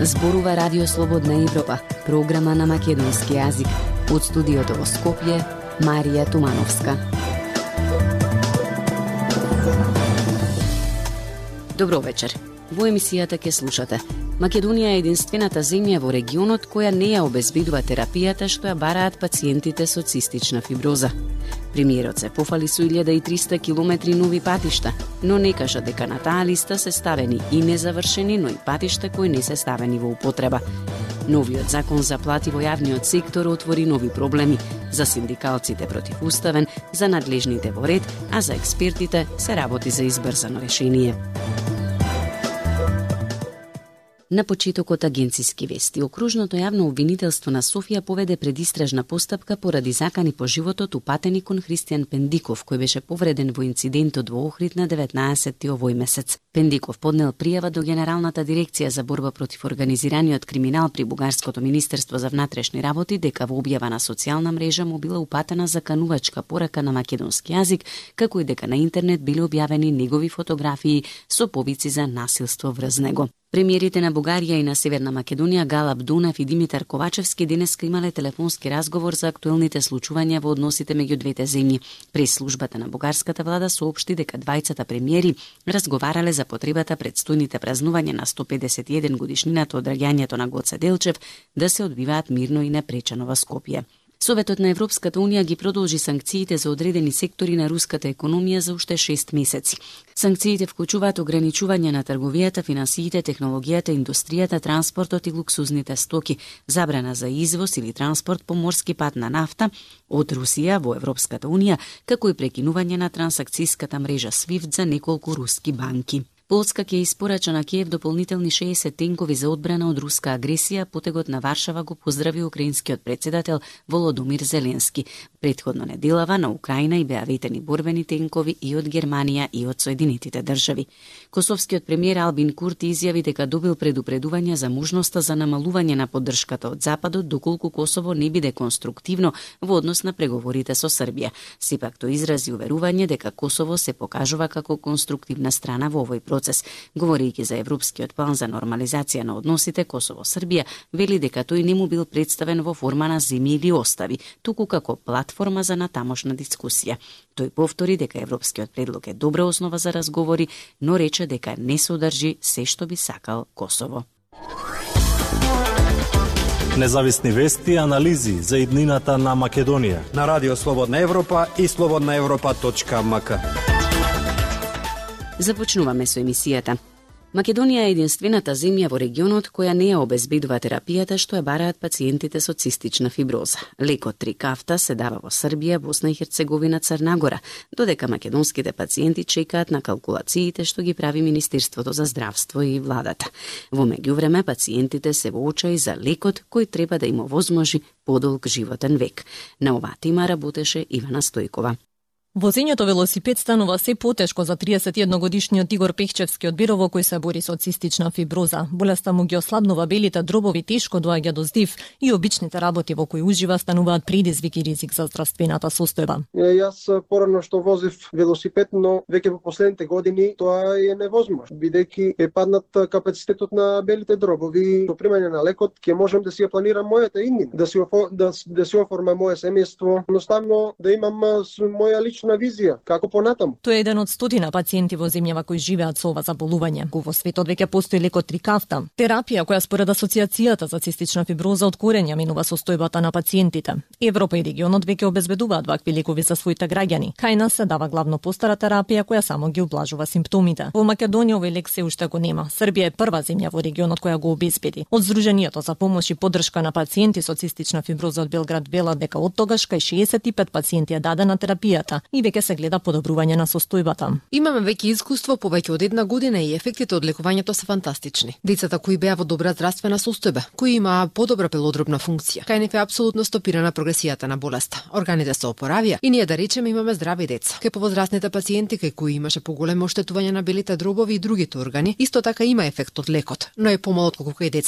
Зборува Радио Слободна Европа, програма на македонски јазик. Од студиото во Скопје, Марија Тумановска. Добро вечер. Во емисијата ќе слушате. Македонија е единствената земја во регионот која не ја обезбедува терапијата што ја бараат пациентите со цистична фиброза. Премиерот се пофали со 1300 километри нови патишта, но не кажа дека на таа листа се ставени и незавршени, но и патишта кои не се ставени во употреба. Новиот закон за плати во јавниот сектор отвори нови проблеми за синдикалците противуставен, за надлежните во ред, а за експертите се работи за избрзано решение. На почетокот агенциски вести, Окружното јавно обвинителство на Софија поведе предистражна постапка поради закани по животот упатени кон Христијан Пендиков, кој беше повреден во инцидентот во Охрид на 19 овој месец. Пендиков поднел пријава до Генералната дирекција за борба против организираниот криминал при Бугарското министерство за внатрешни работи дека во објава на социјална мрежа му била упатена заканувачка порака на македонски јазик, како и дека на интернет биле објавени негови фотографии со повици за насилство врз него. Премиерите на Бугарија и на Северна Македонија Галаб Дунав и Димитар Ковачевски денеска имале телефонски разговор за актуелните случувања во односите меѓу двете земји. Прес-службата на бугарската влада соопшти дека двајцата премиери разговарале за потребата предстојните празнувања на 151 годишнината од раѓањето на Гоце Делчев да се одбиваат мирно и непречено во Скопје. Советот на Европската унија ги продолжи санкциите за одредени сектори на руската економија за уште 6 месеци. Санкциите вклучуваат ограничување на трговијата, финансиите, технологијата, индустријата, транспортот и луксузните стоки, забрана за извоз или транспорт по морски пат на нафта од Русија во Европската унија, како и прекинување на трансакцијската мрежа SWIFT за неколку руски банки. Полска ќе испорача на Киев дополнителни 60 тенкови за одбрана од руска агресија, потегот на Варшава го поздрави украинскиот председател Володомир Зеленски. Предходно неделава на Украина и беа ветени борбени тенкови и од Германија и од Соединетите држави. Косовскиот премиер Албин Курти изјави дека добил предупредување за можноста за намалување на поддршката од Западот доколку Косово не биде конструктивно во однос на преговорите со Србија. Сепак тој изрази уверување дека Косово се покажува како конструктивна страна во овој процес. Говорејќи за европскиот план за нормализација на односите Косово-Србија, вели дека тој не му бил представен во форма на земји или остави, туку како платформа за натамошна дискусија. Тој повтори дека европскиот предлог е добра основа за разговори, но рече дека не содржи се што би сакал Косово. Независни вести и анализи за иднината на Македонија на Радио Слободна Европа и slobodnaevropa.mk. Започнуваме со емисијата. Македонија е единствената земја во регионот која не ја обезбедува терапијата што ја бараат пациентите со цистична фиброза. Лекот Трикафта се дава во Србија, Босна и Херцеговина, Црна Гора, додека македонските пациенти чекаат на калкулациите што ги прави Министерството за здравство и владата. Во меѓувреме пациентите се во очаи за лекот кој треба да им овозможи подолг животен век. На оваа тема работеше Ивана Стојкова. Возењето велосипед станува се потешко за 31-годишниот Игор Пехчевски од Бирово кој се бори со цистична фиброза. Болеста му ги ослабнува белите дробови, тешко доаѓа до здив и обичните работи во кои ужива стануваат предизвик и ризик за здравствената состојба. Јас порано што возив велосипед, но веќе во последните години тоа е невозможно, бидејќи е паднат капацитетот на белите дробови. Со примање на лекот ќе можам да си ја планирам мојата иднина, да си оформам моје семејство, едноставно да имам моја лична визија како понатаму. Тој е еден од 100 пациенти во земјава кои живеат со ова заболување. Во светот веќе постои лекот Трикафта, терапија која според Асоциацијата за цистична фиброза од корен ја менува состојбата на пациентите. Европа и регионот веќе обезбедуваат вакви лекови за своите граѓани. Кај нас се дава главно постара терапија која само ги ублажува симптомите. Во Македонија овој лек се уште го нема. Србија е прва земја во регионот која го обезбеди. Од Сдруженијето за помош и поддршка на пациенти со цистична фиброза од Белград велат дека од тогаш кај 65 пациенти е дадена терапијата и веќе се гледа подобрување на состојбата. Имаме веќе искуство повеќе од една година и ефектите од лекувањето се фантастични. Децата кои беа во добра здравствена состојба, кои имаа подобра белодробна функција, кај нив е апсолутно стопирана прогресијата на болеста. Органите се opoравија и ние да речеме имаме здрави деца. Кај повозрастните пациенти кај кои имаше поголемо оштетување на белите дробови и другите органи, исто така има ефект од лекот, но е помал отколку кај децата.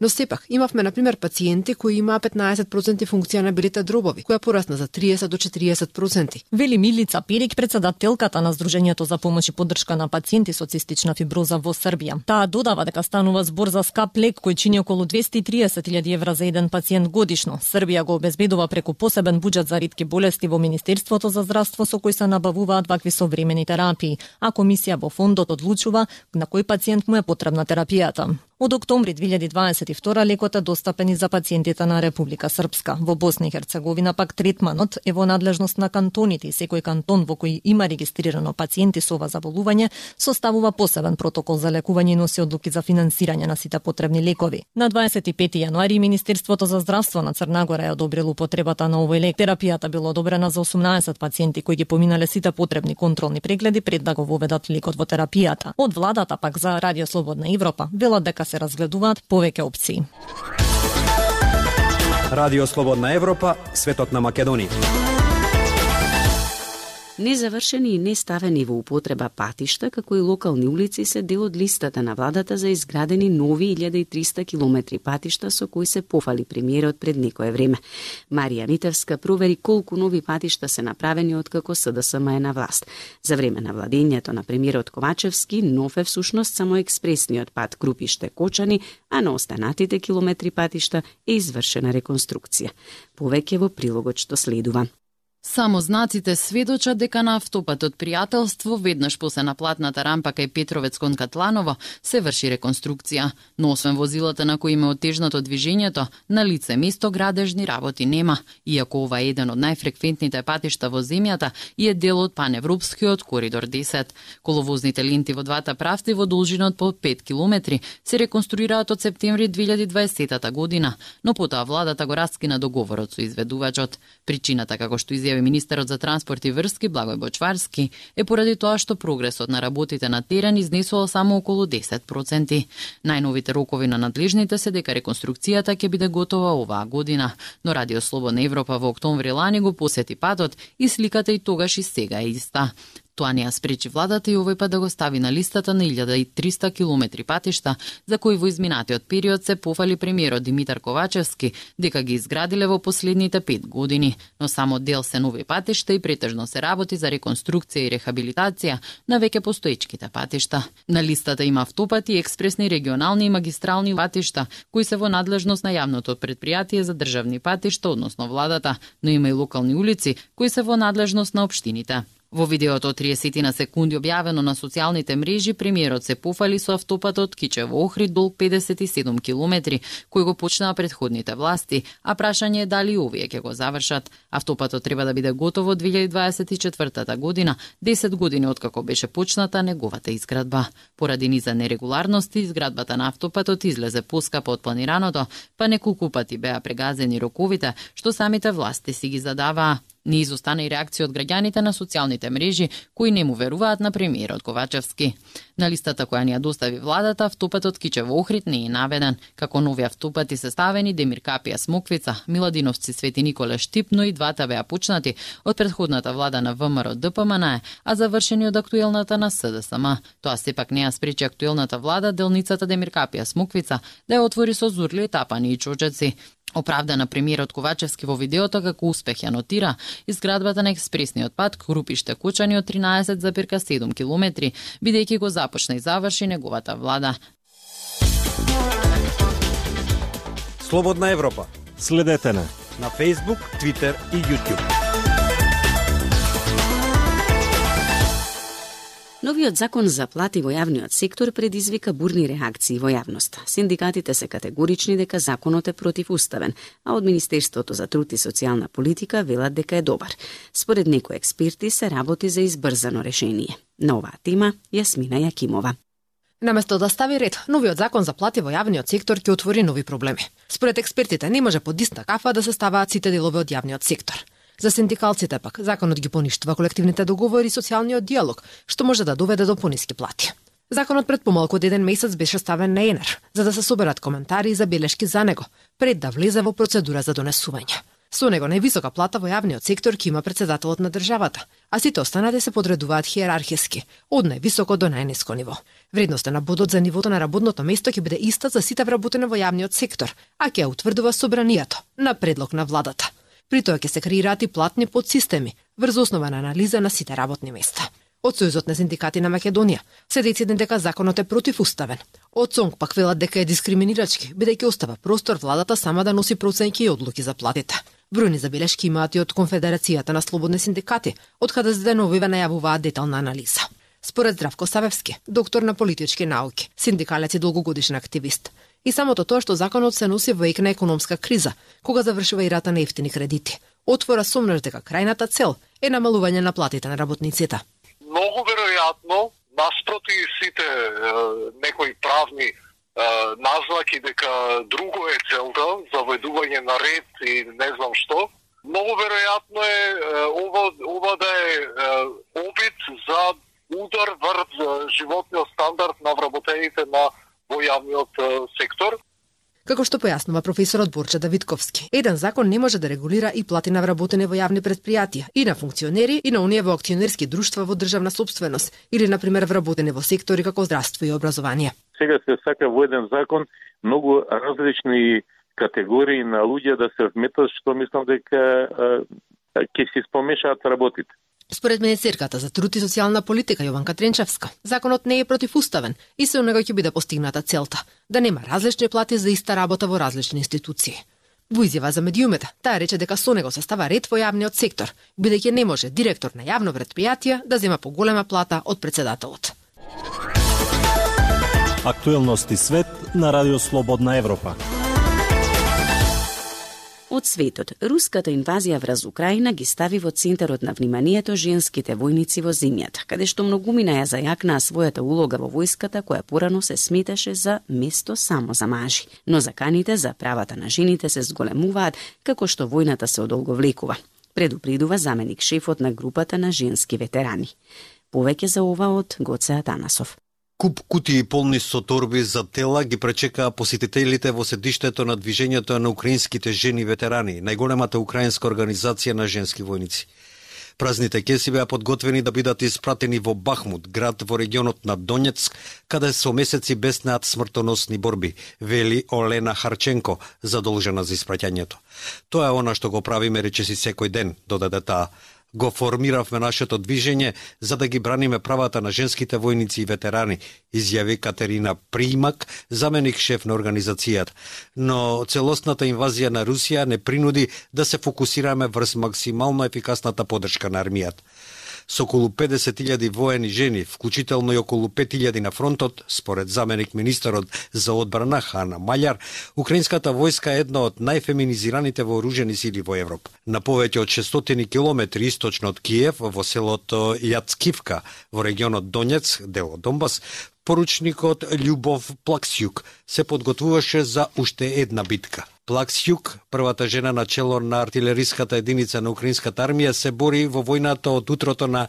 Но сепак, имавме, например, пациенти кои имаа 15% функција на белите дробови, која порасна за 30 до 40%. Вели Милица Перик, председателката на Сдруженијето за помош и поддршка на пациенти со цистична фиброза во Србија. Таа додава дека станува збор за скап лек кој чини околу 230.000 евра за еден пациент годишно. Србија го обезбедува преку посебен буџет за ретки болести во Министерството за здравство со кој се набавуваат вакви современи терапии, а комисија во фондот одлучува на кој пациент му е потребна терапијата. Од октомври 2022 лекот е достапен и за пациентите на Република Српска. Во Босна и Херцеговина пак третманот е во надлежност на кантоните и секој кантон во кој има регистрирано пациенти со ова заболување составува посебен протокол за лекување и носи одлуки за финансирање на сите потребни лекови. На 25 јануари Министерството за здравство на Црна Гора е одобрило употребата на овој лек. Терапијата била одобрена за 18 пациенти кои ги поминале сите потребни контролни прегледи пред да го воведат лекот во терапијата. Од владата пак за Радио Слободна Европа велат дека се разгледуваат повеќе опции. Радио Слободна Европа, светот на Македонија. Незавршени и неставени во употреба патишта, како и локални улици се дел од листата на владата за изградени нови 1300 километри патишта со кои се пофали премиерот пред некое време. Марија Митевска провери колку нови патишта се направени откако СДСМ е на власт. За време на владењето на премиерот Ковачевски, нов е всушност само експресниот пат Крупиште-Кочани, а на останатите километри патишта е извршена реконструкција. Повеќе во прилогот што следува. Само знаците сведочат дека на автопатот Пријателство, веднаш после наплатната рампа кај Петровец кон Катланово, се врши реконструкција. Но освен возилата на кои има отежнато движењето, на лице место градежни работи нема, иако ова е еден од најфреквентните патишта во земјата и е дел од паневропскиот коридор 10. Коловозните ленти во двата правци во должина од по 5 километри се реконструираат од септември 2020 година, но потоа владата го раскина договорот со изведувачот. Причината, како што изјави министерот за транспорт и врски Благој Бочварски, е поради тоа што прогресот на работите на терен изнесувал само околу 10%. Најновите рокови на надлежните се дека реконструкцијата ќе биде готова оваа година, но Радио Слободна Европа во октомври лани го посети патот и сликата и тогаш и сега е иста. Тоа не ја спречи владата и овој пат да го стави на листата на 1300 километри патишта, за кои во изминатиот период се пофали премиерот Димитар Ковачевски дека ги изградиле во последните 5 години, но само дел се нови патишта и претежно се работи за реконструкција и рехабилитација на веќе постоечките патишта. На листата има автопати, експресни, регионални и магистрални патишта, кои се во надлежност на јавното предпријатие за државни патишта, односно владата, но има и локални улици кои се во надлежност на општините. Во видеото од 30 на секунди објавено на социјалните мрежи, премиерот се пофали со автопатот Кичево-Охрид долг 57 километри, кој го почнаа претходните власти, а прашање е дали овие ќе го завршат. Автопатот треба да биде готов во 2024 година, 10 години откако беше почната неговата изградба. Поради низа нерегуларности, изградбата на автопатот излезе поскапа од планираното, па неколку пати беа прегазени роковите, што самите власти си ги задаваа. Не изостана и реакција од граѓаните на социјалните мрежи, кои не му веруваат на премиерот Ковачевски. На листата која ни ја достави владата, автопатот Кичево-Охрид не е наведен. Како нови автопати се ставени Демир Капија Смоквица, Миладиновци Свети Николе Штип, но и двата беа почнати од претходната влада на ВМРО ДПМН, а завршени од актуелната на СДСМ. Тоа сепак не ја спречи актуелната влада делницата Демир Капија Смоквица да ја отвори со зурли, тапани и чочеци. Оправдана премиерот Ковачевски во видеото како успех ја нотира изградбата на експресниот пат Крупиште-Кочани од 13,7 километри, бидејќи го започна и заврши неговата влада. Слободна Европа. Следете на Facebook, Twitter и YouTube. Новиот закон за плати во јавниот сектор предизвика бурни реакции во јавноста. Синдикатите се категорични дека законот е противуставен, а од Министерството за труд и социјална политика велат дека е добар. Според некои експерти се работи за избрзано решение. На оваа тема Јасмина Јакимова. Наместо да стави ред, новиот закон за плати во јавниот сектор ќе отвори нови проблеми. Според експертите не може под иста кафа да се ставаат сите делови од јавниот сектор. За синдикалците пак, законот ги поништува колективните договори и социјалниот диалог, што може да доведе до пониски плати. Законот пред помалку од 1 месец беше ставен на ЕНЕР, за да се соберат коментари и забелешки за него, пред да влезе во процедура за донесување. Со него највисока плата во јавниот сектор ќе има председателот на државата, а сите останати се подредуваат хиерархиски, од највисоко до најниско ниво. Вредноста на бодот за нивото на работното место ќе биде иста за сите вработени во јавниот сектор, а ќе ја утврдува собранието на предлог на владата. При тоа ќе се креираат и платни подсистеми врз основа на анализа на сите работни места. Од Сојузот на синдикати на Македонија се дециден дека законот е противуставен. Од СОНГ пак велат дека е дискриминирачки, бидејќи остава простор владата сама да носи проценки и одлуки за платите. Бројни забелешки имаат и од Конфедерацијата на слободни синдикати, од каде ЗДНО-виве најавуваат детална анализа. Според Здравко Савевски, доктор на политички науки, синдикалец и долгогодишен активист, и самото тоа што законот се носи во ек на економска криза, кога завршува и рата на ефтини кредити, отвора сомнеш дека крајната цел е намалување на платите на работниците. Многу веројатно, наспроти сите некои правни назнаки дека друго е целта, заведување на ред и не знам што, многу веројатно е ова да е обид за удар врз животниот стандард на вработените во јавниот сектор. Како што појаснува професорот Борче Давидковски, еден закон не може да регулира и плати на вработени во јавни предпријатија, и на функционери, и на оние во акционерски друштва во државна собственост, или на пример вработени во сектори како здравство и образование. Сега се сака во еден закон многу различни категории на луѓе да се вметат, што мислам дека ќе се спомешаат работите. Според министерката за труд и социјална политика Јованка Тренчевска, законот не е противуставен и со него ќе биде постигната целта да нема различни плати за иста работа во различни институции. Во изјава за медиумите, таа рече дека со него се става ред во јавниот сектор, бидејќи не може директор на јавно предпријатие да зема поголема плата од председателот. Актуелности свет на Радио Слободна Европа. Од светот, руската инвазија врз Украина ги стави во центарот на вниманието женските војници во земјата, каде што многумина ја зајакнаа својата улога во војската, која порано се сметаше за место само за мажи. Но заканите за правата на жените се зголемуваат како што војната се одолговлекува, предупредува заменик шефот на групата на женски ветерани. Повеќе за ова од Гоце Атанасов. Куп кутии полни со торби за тела ги пречекаа посетителите во седиштето на движењето на украинските жени ветерани, најголемата украинска организација на женски војници. Празните кеси беа подготвени да бидат испратени во Бахмут, град во регионот на Донецк, каде со месеци беснеат смртоносни борби, вели Олена Харченко, задолжена за испраќањето. Тоа е она што го правиме речиси секој ден, додаде таа. Го формиравме нашето движење за да ги браниме правата на женските војници и ветерани, изјави Катерина Примак, заменик шеф на организацијата. Но целосната инвазија на Русија не принуди да се фокусираме врз максимално ефикасната поддршка на армијата. Со околу 50.000 воени жени, вклучително и околу 5.000 на фронтот, според заменик министерот за одбрана Хана Маљар, украинската војска е една од најфеминизираните вооружени сили во Европа. На повеќе од 600 километри источно од Киев, во селото Јацкивка, во регионот Донецк, дел од Донбас, поручникот Љубов Плаксјук се подготвуваше за уште една битка. Плаксјук, првата жена на чело на артилериската единица на украинската армија, се бори во војната од утрото на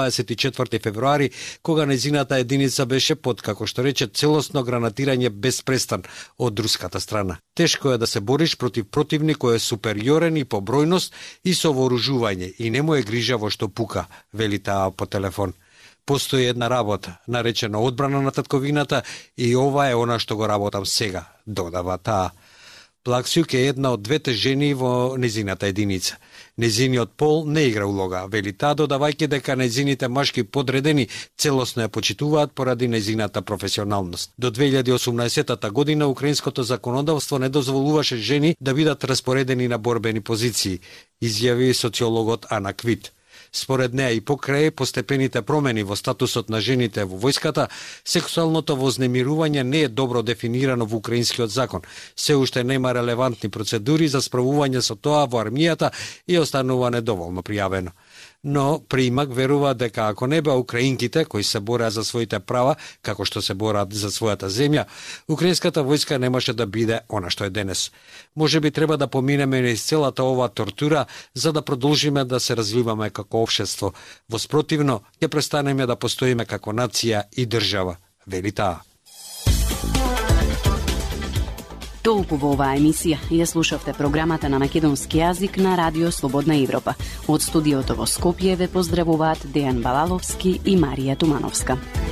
24 февруари, кога нејзината единица беше под, како што рече, целосно гранатирање без престан од руската страна. Тешко е да се бориш против противник кој е супериорен и по бројност и со вооружување и не му е грижа во што пука, вели таа по телефон. Постои една работа, наречена одбрана на татковината, и ова е она што го работам сега, додава таа. Плаксјук е една од двете жени во незината единица. Незиниот пол не игра улога, вели таа, додавајќи дека незините машки подредени целосно ја почитуваат поради незината професионалност. До 2018 година украинското законодавство не дозволуваше жени да бидат распоредени на борбени позиции, изјави социологот Ана Квит. Според неа и покрај постепените промени во статусот на жените во војската, сексуалното вознемирување не е добро дефинирано во украинскиот закон. Се уште нема релевантни процедури за справување со тоа во армијата и останува недоволно пријавено. Но Примак верува дека ако не беа украинките кои се бореа за своите права, како што се бораат за својата земја, украинската војска немаше да биде она што е денес. Може би треба да поминеме низ целата оваа тортура за да продолжиме да се развиваме како општество. Во спротивно, ќе престанеме да постоиме како нација и држава, вели таа. Толку во оваа емисија. Ја слушавте програмата на македонски јазик на Радио Слободна Европа. Од студиото во Скопје ве поздравуваат Дејан Балаловски и Марија Тумановска.